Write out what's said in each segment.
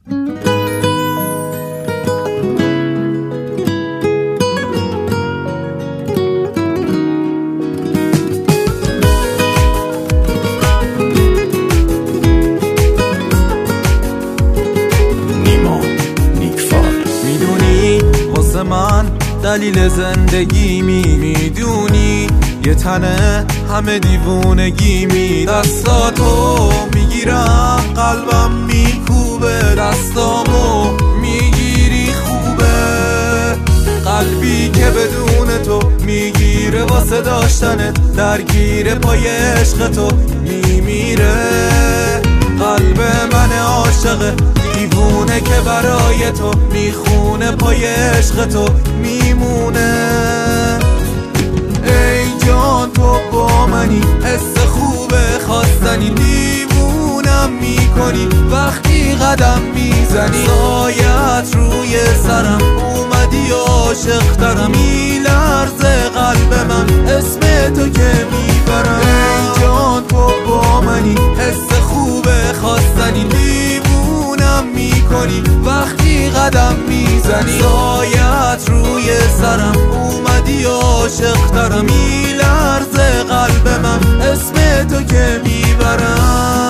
من دلیل زندگی میدونی یه تنه همه دیوونگی دستاتو میگیرم قلبم میکوبه دستامو میگیری خوبه قلبی که بدون تو میگیره واسه داشتنت درگیر پای عشق تو میمیره قلب من عاشق دیوونه که برای تو میخونه پای عشق تو میمونه ای جان تو با منی حس خوبه خواستنی دیوونم میکنی وقتی قدم میزنی سایت روی سرم اومدی عاشق ترم میلرزه قلب من اسم تو که میبرم ای جان تو با منی حس خوبه خواستنی دیوونم میکنی وقتی قدم میزنی سایت روی سرم اومدی عاشق ترم میلرزه قلب من اسم تو که میبرم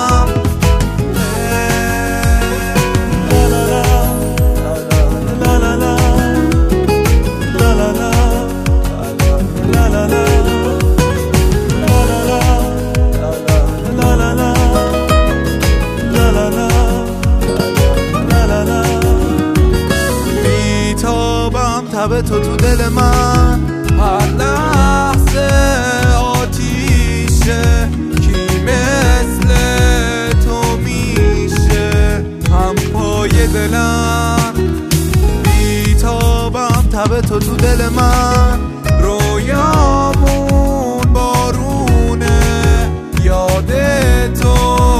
تب تو دل من هر لحظه آتیشه کی مثل تو میشه هم پای دلم بیتابم تب تو دل من رویامون بارونه یاد تو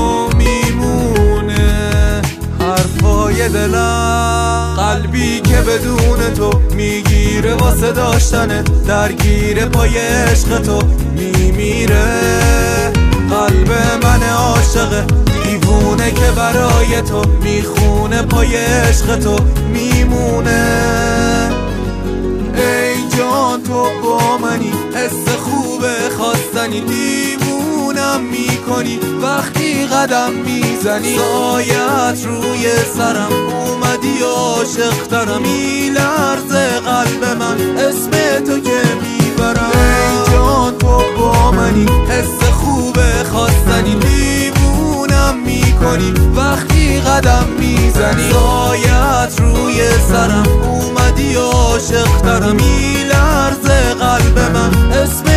میمونه حرفای دلم قلبی که بدون تو میگیره واسه داشتنت درگیر پای عشق تو میمیره قلب من عاشق دیوونه که برای تو میخونه پای عشق تو میمونه ای جان تو با منی حس خوبه خواستنی دیوونم میکنی وقتی قدم میزنی سایت روی سرم اومدی عاشق ترم میلرزه قلب من اسم تو که میبرم ای جان تو با منی حس خوبه خواستنی دیوونم میکنی وقتی قدم میزنی سایت روی سرم اومدی عاشق ترم میلرزه قلب من اسم